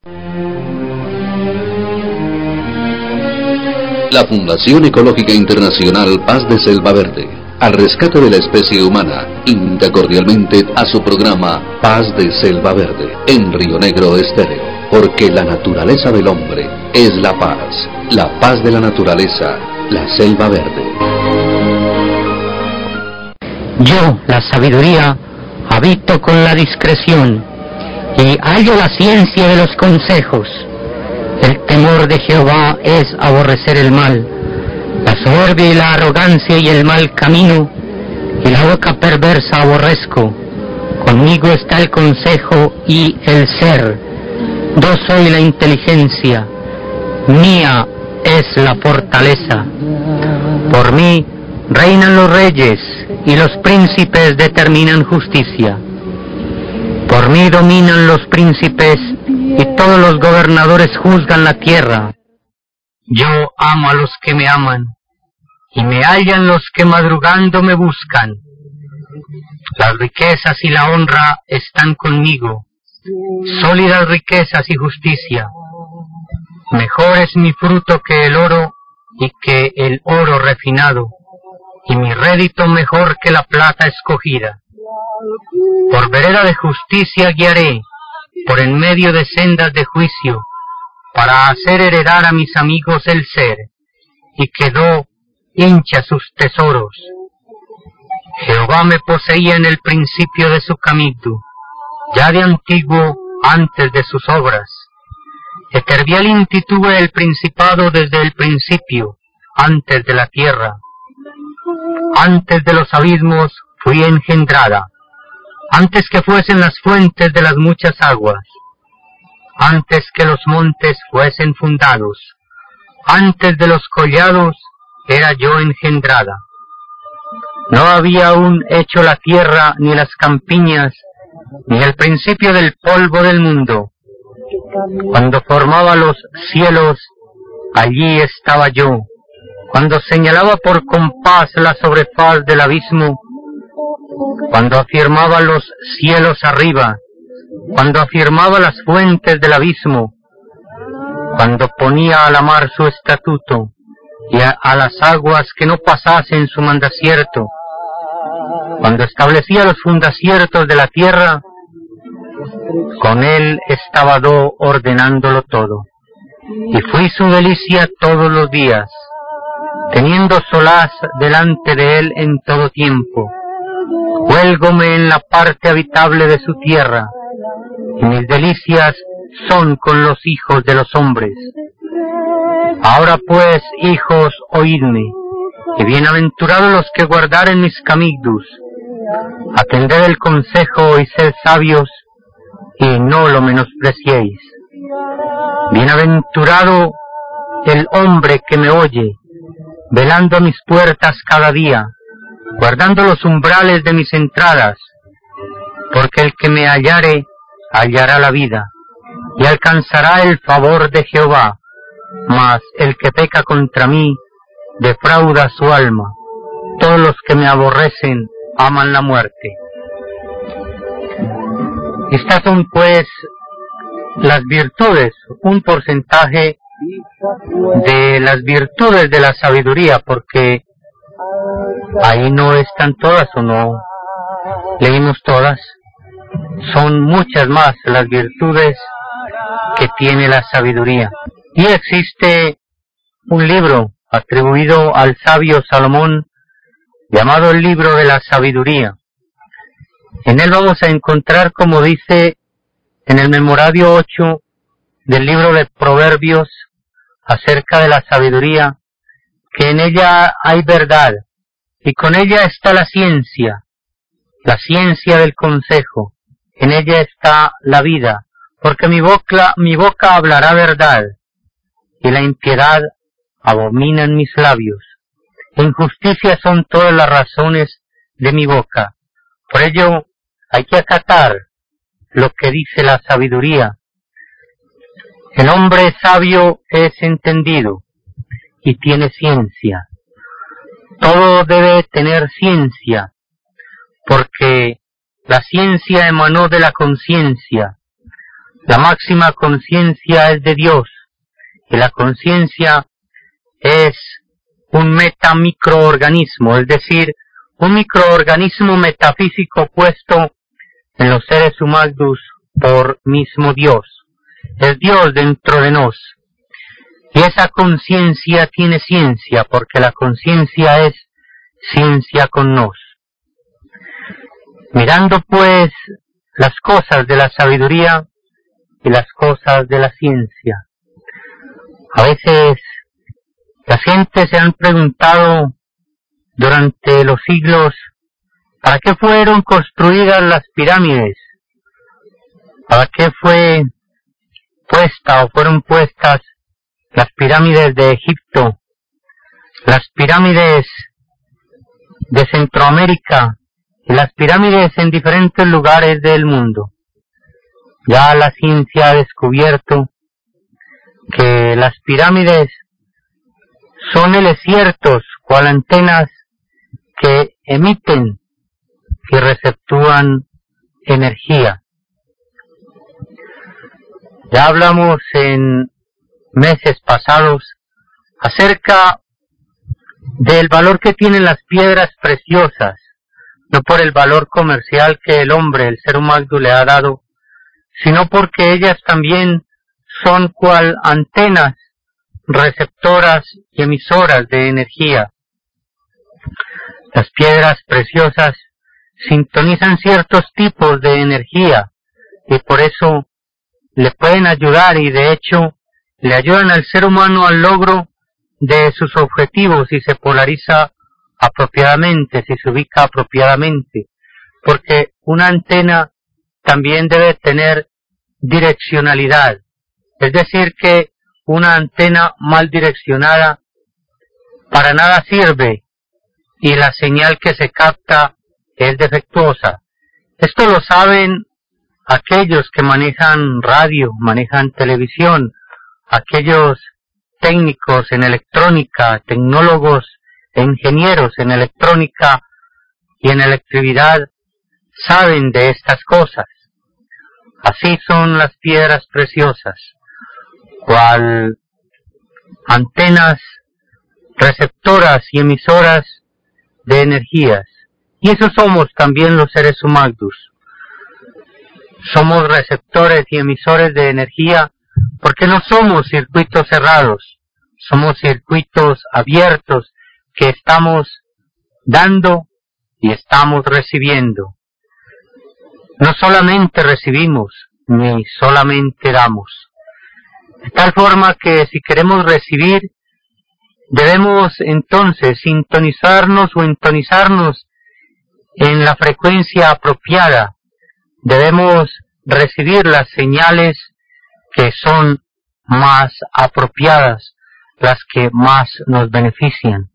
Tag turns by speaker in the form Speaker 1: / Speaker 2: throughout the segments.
Speaker 1: La Fundación Ecológica Internacional Paz de Selva Verde, al rescate de la especie humana, invita cordialmente a su programa Paz de Selva Verde, en Río Negro Estéreo, porque la naturaleza del hombre es la paz de la naturaleza, la selva verde.
Speaker 2: Yo, la sabiduría, habito con la discreción, y hallo la ciencia de los consejos. El temor de Jehová es aborrecer el mal, la soberbia y la arrogancia y el mal camino, y la boca perversa aborrezco. Conmigo está el consejo y el ser. Yo soy la inteligencia, mía es la fortaleza. Por mí reinan los reyes y los príncipes determinan justicia. Por mí dominan los príncipes y todos los gobernadores juzgan la tierra. Yo amo a los que me aman y me hallan los que madrugando me buscan. Las riquezas y la honra están conmigo, sólidas riquezas y justicia. Mejor es mi fruto que el oro y que el oro refinado, y mi rédito mejor que la plata escogida. Por vereda de justicia guiaré, por en medio de sendas de juicio, para hacer heredar a mis amigos el ser, y quedó hincha sus tesoros. Jehová me poseía en el principio de su camino, ya de antiguo antes de sus obras. Etervialinti tuve el principado desde el principio, antes de la tierra. Antes de los abismos fui engendrada, antes que fuesen las fuentes de las muchas aguas, antes que los montes fuesen fundados, antes de los collados era yo engendrada. No había aún hecho la tierra ni las campiñas, ni el principio del polvo del mundo. Cuando formaba los cielos, allí estaba yo. Cuando señalaba por compás la sobrefaz del abismo, cuando afirmaba los cielos arriba, cuando afirmaba las fuentes del abismo, cuando ponía a la mar su estatuto y a las aguas que no pasasen su mandacierto, cuando establecía los fundaciertos de la tierra, con él estaba yo ordenándolo todo, y fui su delicia todos los días, teniendo solaz delante de él en todo tiempo. Huélgome en la parte habitable de su tierra, y mis delicias son con los hijos de los hombres. Ahora pues, hijos, oídme, y bienaventurados los que guardaren mis caminos. Atended el consejo y sed sabios, y no lo menospreciéis. Bienaventurado el hombre que me oye, velando mis puertas cada día, guardando los umbrales de mis entradas, porque el que me hallare, hallará la vida, y alcanzará el favor de Jehová, mas el que peca contra mí, defrauda su alma. Todos los que me aborrecen, aman la muerte. Estas son pues las virtudes, un porcentaje de las virtudes de la sabiduría, porque ahí no están todas o no leímos todas. Son muchas más las virtudes que tiene la sabiduría. Y existe un libro atribuido al sabio Salomón llamado el libro de la sabiduría. En él vamos a encontrar, como dice en el memorario 8 del libro de Proverbios acerca de la sabiduría, que en ella hay verdad, y con ella está la ciencia del consejo, en ella está la vida, porque mi boca hablará verdad, y la impiedad abominan mis labios. En justicia son todas las razones de mi boca. Por ello hay que acatar lo que dice la sabiduría. El hombre sabio es entendido y tiene ciencia. Todo debe tener ciencia, porque la ciencia emanó de la conciencia. La máxima conciencia es de Dios, y la conciencia es un metamicroorganismo, es decir, un microorganismo metafísico puesto en los seres humanos por mismo Dios. Es Dios dentro de nos. Y esa conciencia tiene ciencia, porque la conciencia es ciencia con nos. Mirando pues las cosas de la sabiduría y las cosas de la ciencia. A veces las gentes se han preguntado durante los siglos, ¿para qué fueron construidas las pirámides? ¿Para qué fue puesta o fueron puestas las pirámides de Egipto, las pirámides de Centroamérica y las pirámides en diferentes lugares del mundo? Ya la ciencia ha descubierto que las pirámides son desiertos, cual antenas que emiten y receptúan energía. Ya hablamos en meses pasados acerca del valor que tienen las piedras preciosas, no por el valor comercial que el hombre, el ser humano, le ha dado, sino porque ellas también son cual antenas receptoras y emisoras de energía. Las piedras preciosas sintonizan ciertos tipos de energía y por eso le pueden ayudar, y de hecho le ayudan al ser humano al logro de sus objetivos si se polariza apropiadamente, si se ubica apropiadamente, porque una antena también debe tener direccionalidad, es decir que una antena mal direccionada para nada sirve y la señal que se capta es defectuosa. Esto lo saben aquellos que manejan radio, manejan televisión, aquellos técnicos en electrónica, tecnólogos e ingenieros en electrónica y en electricidad saben de estas cosas. Así son las piedras preciosas, cual antenas receptoras y emisoras de energías. Y eso somos también los seres humanos. Somos receptores y emisores de energía porque no somos circuitos cerrados, somos circuitos abiertos que estamos dando y estamos recibiendo. No solamente recibimos, ni solamente damos. De tal forma que si queremos recibir, debemos entonces sintonizarnos o entonizarnos en la frecuencia apropiada. Debemos recibir las señales que son más apropiadas, las que más nos benefician.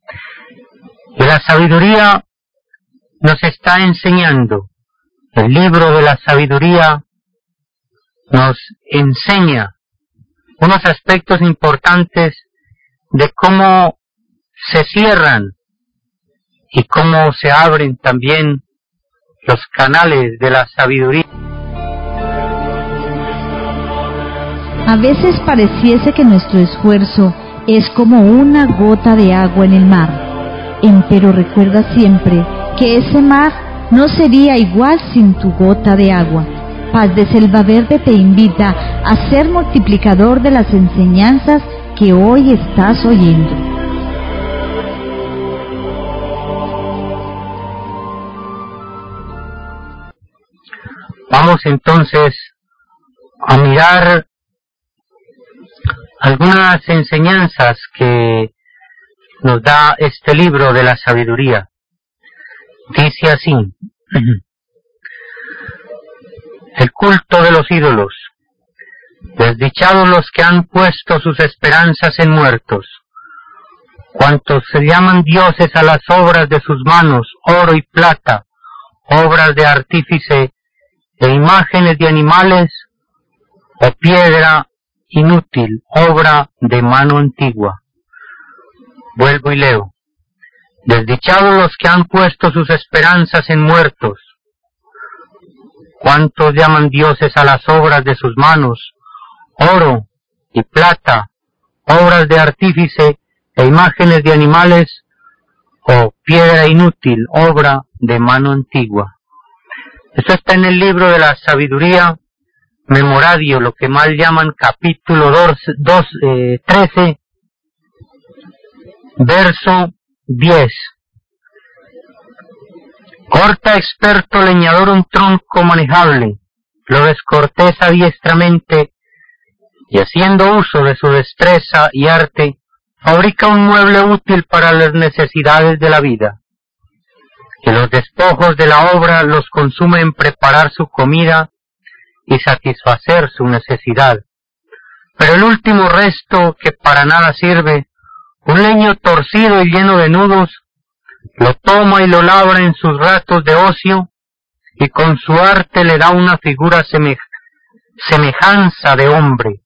Speaker 2: Y la sabiduría nos está enseñando. El libro de la sabiduría nos enseña unos aspectos importantes de cómo se cierran y cómo se abren también los canales de la sabiduría.
Speaker 3: A veces pareciese que nuestro esfuerzo es como una gota de agua en el mar, empero recuerda siempre que ese mar no sería igual sin tu gota de agua. Paz de Selva Verde te invita a ser multiplicador de las enseñanzas que hoy estás oyendo.
Speaker 2: Vamos entonces a mirar algunas enseñanzas que nos da este libro de la sabiduría. Dice así: el culto de los ídolos. Desdichados los que han puesto sus esperanzas en muertos, cuantos se llaman dioses a las obras de sus manos, oro y plata, obras de artífice e imágenes de animales, o piedra inútil, obra de mano antigua. Vuelvo y leo. Desdichados los que han puesto sus esperanzas en muertos, ¿Cuántos llaman dioses a las obras de sus manos? Oro y plata, obras de artífice e imágenes de animales, o piedra inútil, obra de mano antigua. Esto está en el libro de la sabiduría, Memoradio, lo que mal llaman capítulo 13, verso 10. Corta experto leñador un tronco manejable, lo descorteza diestramente, y haciendo uso de su destreza y arte, fabrica un mueble útil para las necesidades de la vida. Que los despojos de la obra los consume en preparar su comida y satisfacer su necesidad. Pero el último resto, que para nada sirve, un leño torcido y lleno de nudos, lo toma y lo labra en sus ratos de ocio, y con su arte le da una figura semejanza de hombre.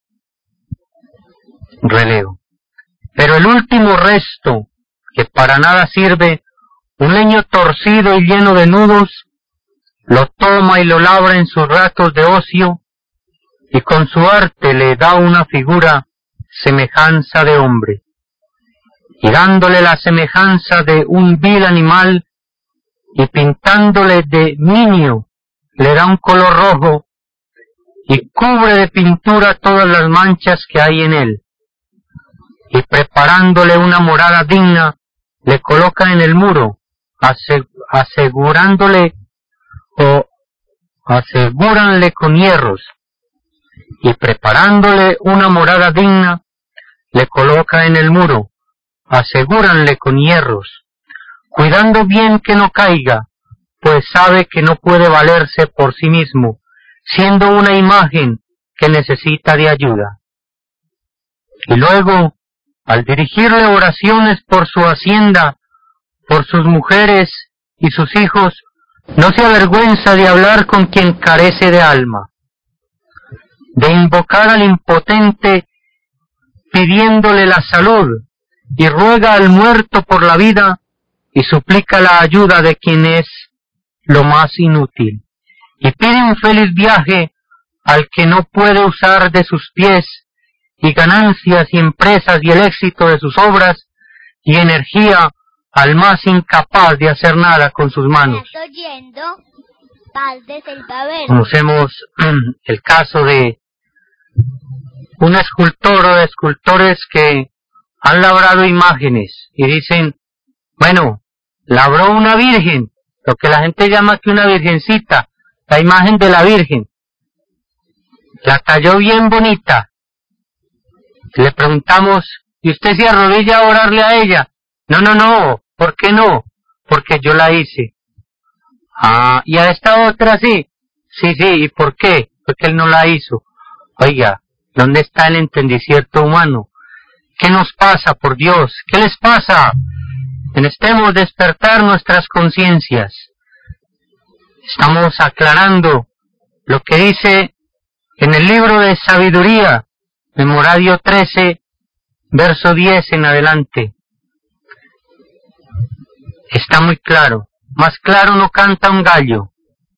Speaker 2: Releo. Pero el último resto, que para nada sirve, un leño torcido y lleno de nudos, lo toma y lo labra en sus ratos de ocio, y con su arte le da una figura semejanza de hombre. Y dándole la semejanza de un vil animal, y pintándole de niño, le da un color rojo, y cubre de pintura todas las manchas que hay en él. Y preparándole una morada digna, le colocan en el muro, asegúranle con hierros. Y preparándole una morada digna, le coloca en el muro, asegúranle con hierros, cuidando bien que no caiga, pues sabe que no puede valerse por sí mismo, siendo una imagen que necesita de ayuda. Y luego, al dirigirle oraciones por su hacienda, por sus mujeres y sus hijos, no se avergüenza de hablar con quien carece de alma, de invocar al impotente pidiéndole la salud, y ruega al muerto por la vida, y suplica la ayuda de quien es lo más inútil, y pide un feliz viaje al que no puede usar de sus pies, y ganancias y empresas y el éxito de sus obras, y energía al más incapaz de hacer nada con sus manos. Conocemos el caso de un escultor o de escultores que han labrado imágenes y dicen, bueno, labró una virgen, lo que la gente llama aquí una virgencita, la imagen de la Virgen. La talló bien bonita. Le preguntamos, ¿y usted se arrodilla a orarle a ella? No, ¿por qué no? Porque yo la hice. Ah, ¿y a esta otra sí? Sí, ¿y por qué? Porque él no la hizo. Oiga, ¿dónde está el entendimiento humano? ¿Qué nos pasa, por Dios? ¿Qué les pasa? Necesitamos despertar nuestras conciencias. Estamos aclarando lo que dice en el libro de Sabiduría, Memoradio 13, verso 10 en adelante. Está muy claro. Más claro no canta un gallo.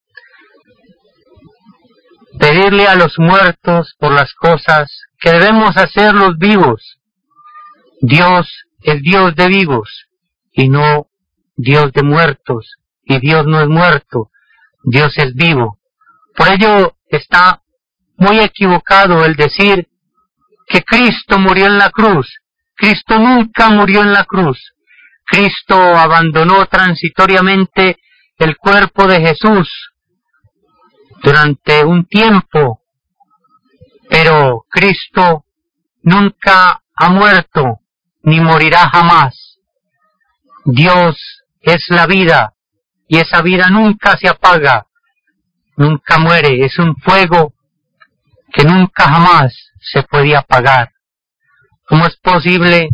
Speaker 2: Pedirle a los muertos por las cosas que debemos hacer los vivos. Dios es Dios de vivos y no Dios de muertos. Y Dios no es muerto, Dios es vivo. Por ello está muy equivocado el decir que Cristo murió en la cruz. Cristo nunca murió en la cruz. Cristo abandonó transitoriamente el cuerpo de Jesús durante un tiempo, pero Cristo nunca ha muerto ni morirá jamás. Dios es la vida y esa vida nunca se apaga, nunca muere, es un fuego que nunca jamás se puede apagar. ¿Cómo es posible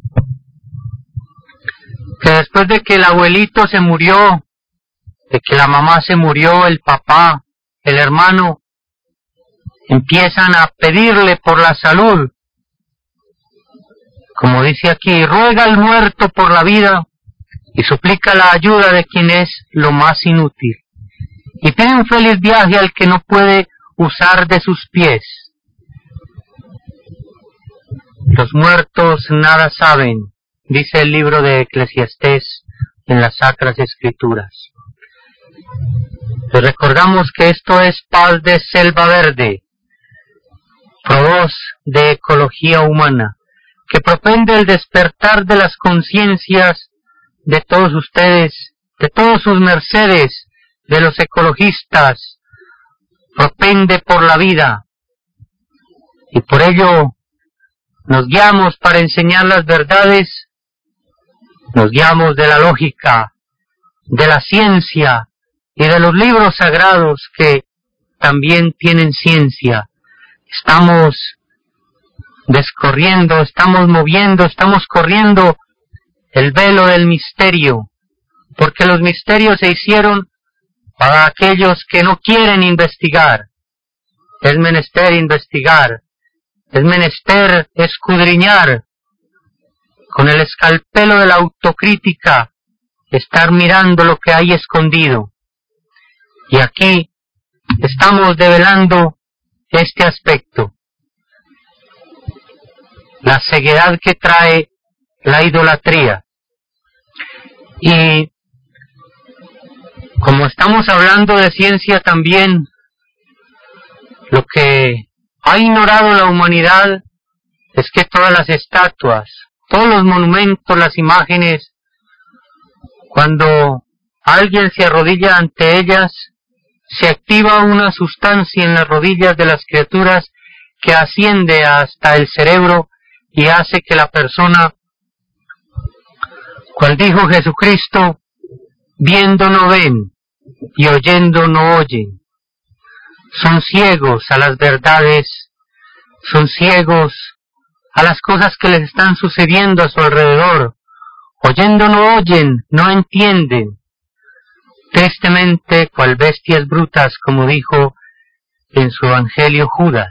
Speaker 2: que después de que el abuelito se murió, de que la mamá se murió, el papá, el hermano, empiezan a pedirle por la salud? Como dice aquí, ruega al muerto por la vida y suplica la ayuda de quien es lo más inútil. y pide un feliz viaje al que no puede usar de sus pies. Los muertos nada saben, dice el libro de Eclesiastés en las Sacras Escrituras. Les recordamos que esto es Paz de Selva Verde, Provoz de Ecología Humana, que propende el despertar de las conciencias de todos ustedes, de todos sus mercedes, de los ecologistas, propende por la vida, y por ello nos guiamos para enseñar las verdades, nos guiamos de la lógica, de la ciencia y de los libros sagrados que también tienen ciencia. Estamos descorriendo, estamos moviendo, estamos corriendo el velo del misterio, porque los misterios se hicieron para aquellos que no quieren investigar. Es menester investigar, es menester escudriñar, con el escalpelo de la autocrítica, estar mirando lo que hay escondido. Y aquí estamos develando este aspecto, la ceguedad que trae la idolatría. Y como estamos hablando de ciencia también, lo que ha ignorado la humanidad es que todas las estatuas, todos los monumentos, las imágenes, cuando alguien se arrodilla ante ellas, se activa una sustancia en las rodillas de las criaturas que asciende hasta el cerebro y hace que la persona, cual dijo Jesucristo, viendo no ven y oyendo no oyen. Son ciegos a las verdades, son ciegos a las cosas que les están sucediendo a su alrededor. Oyendo no oyen, no entienden. Tristemente, cual bestias brutas, como dijo en su evangelio Judas.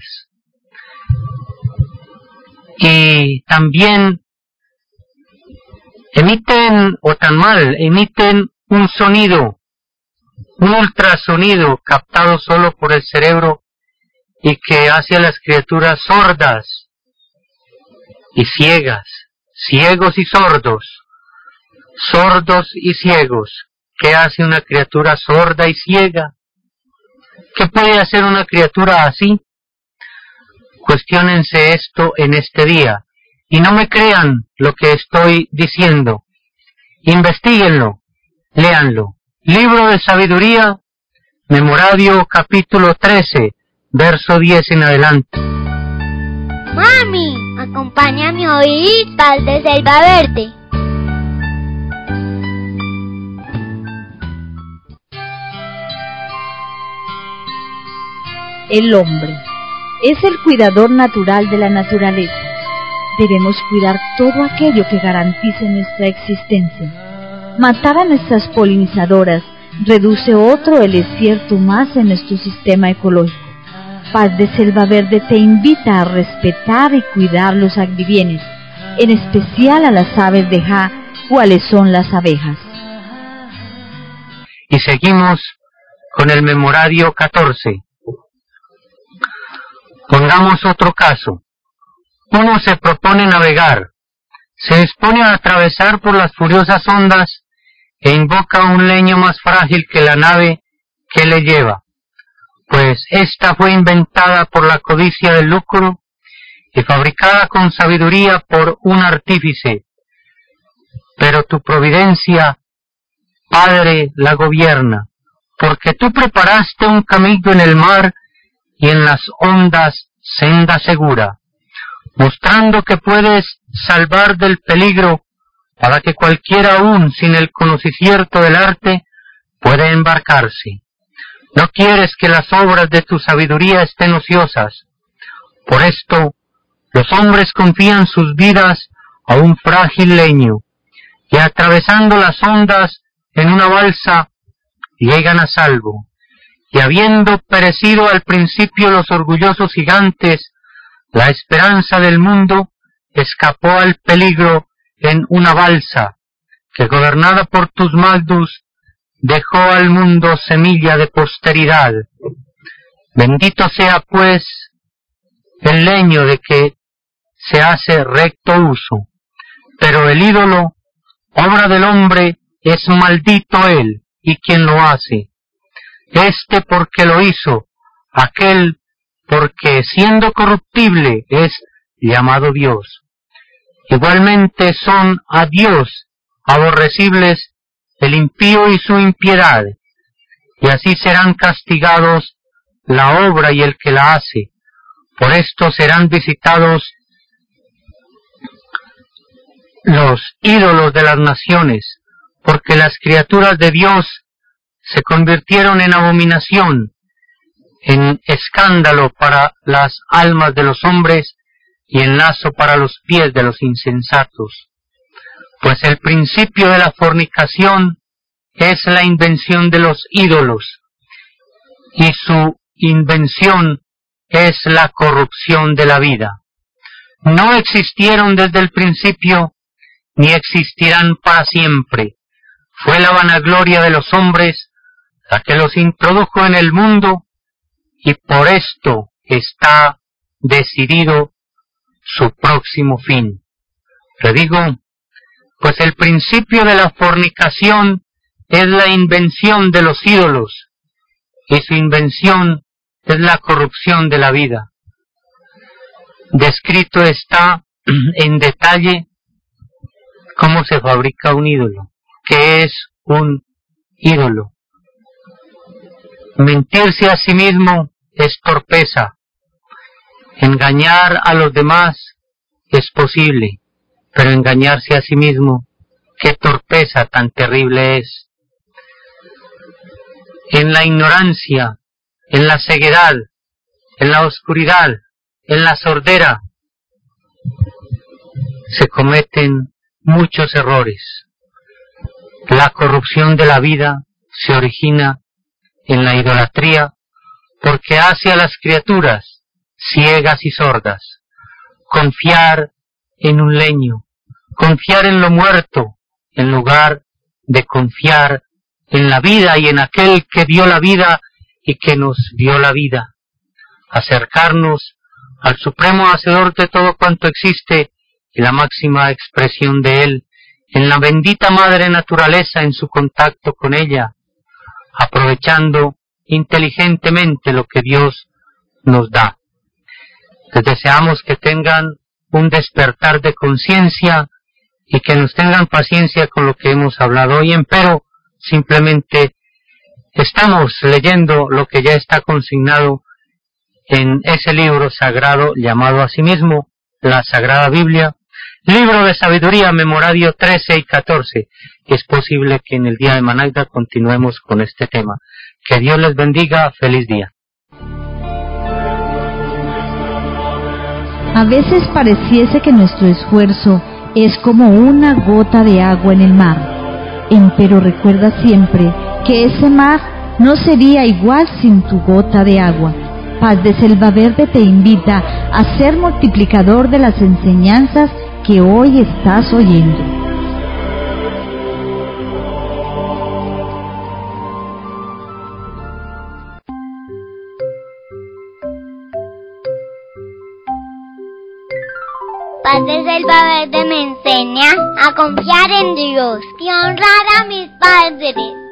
Speaker 2: Y también emiten un sonido, un ultrasonido captado solo por el cerebro y que hace a las criaturas sordas y ciegas, ciegos y sordos y ciegos. ¿Qué hace una criatura sorda y ciega? ¿Qué puede hacer una criatura así? Cuestiónense esto en este día y no me crean lo que estoy diciendo. Investíguenlo, léanlo. Libro de Sabiduría, Memorario, capítulo 13, verso 10 en adelante.
Speaker 4: Mami, acompáñame a oír Paz de Selva Verde.
Speaker 3: El hombre es el cuidador natural de la naturaleza. Debemos cuidar todo aquello que garantice nuestra existencia. Matar a nuestras polinizadoras reduce otro el desierto más en nuestro sistema ecológico. Paz de Selva Verde te invita a respetar y cuidar los agribienes, en especial a las aves de Ja, cuáles son las abejas.
Speaker 2: Y seguimos con el Memorario 14. Pongamos otro caso. Uno se propone navegar, se dispone a atravesar por las furiosas ondas e invoca un leño más frágil que la nave que le lleva, pues ésta fue inventada por la codicia del lucro y fabricada con sabiduría por un artífice. Pero tu providencia, Padre, la gobierna, porque tú preparaste un camino en el mar y en las ondas senda segura, mostrando que puedes salvar del peligro para que cualquiera aún sin el conocimiento del arte pueda embarcarse. No quieres que las obras de tu sabiduría estén ociosas. Por esto, los hombres confían sus vidas a un frágil leño, y atravesando las ondas en una balsa, llegan a salvo. Y habiendo perecido al principio los orgullosos gigantes, la esperanza del mundo escapó al peligro en una balsa, que gobernada por tus Magnus, dejó al mundo semilla de posteridad. Bendito sea, pues, el leño de que se hace recto uso, pero el ídolo, obra del hombre, es maldito él, y quien lo hace. Este porque lo hizo, aquel porque siendo corruptible es llamado Dios. Igualmente son a Dios aborrecibles el impío y su impiedad, y así serán castigados la obra y el que la hace. Por esto serán visitados los ídolos de las naciones, porque las criaturas de Dios se convirtieron en abominación, en escándalo para las almas de los hombres y en lazo para los pies de los insensatos. Pues el principio de la fornicación es la invención de los ídolos, y su invención es la corrupción de la vida. No existieron desde el principio, ni existirán para siempre. Fue la vanagloria de los hombres la que los introdujo en el mundo, y por esto está decidido su próximo fin. Le digo, pues el principio de la fornicación es la invención de los ídolos, y su invención es la corrupción de la vida. Descrito está en detalle cómo se fabrica un ídolo, qué es un ídolo. Mentirse a sí mismo es torpeza. Engañar a los demás es posible, pero engañarse a sí mismo, qué torpeza tan terrible es. En la ignorancia, en la ceguedad, en la oscuridad, en la sordera, se cometen muchos errores. La corrupción de la vida se origina en la idolatría, porque hace a las criaturas ciegas y sordas. Confiar en un leño, confiar en lo muerto, en lugar de confiar en la vida y en aquel que dio la vida y que nos dio la vida. Acercarnos al supremo hacedor de todo cuanto existe y la máxima expresión de él, en la bendita madre naturaleza, en su contacto con ella, aprovechando inteligentemente lo que Dios nos da. Les deseamos que tengan un despertar de conciencia y que nos tengan paciencia con lo que hemos hablado hoy, empero simplemente estamos leyendo lo que ya está consignado en ese libro sagrado llamado asimismo la Sagrada Biblia, libro de sabiduría, memorario 13 y 14. Es posible que en el día de Managda continuemos con este tema. Que Dios les bendiga. Feliz día.
Speaker 3: A veces pareciese que nuestro esfuerzo es como una gota de agua en el mar, empero recuerda siempre que ese mar no sería igual sin tu gota de agua. Paz de Selva Verde te invita a ser multiplicador de las enseñanzas que hoy estás oyendo.
Speaker 4: Paz de Selva Verde me enseña a confiar en Dios y honrar a mis padres.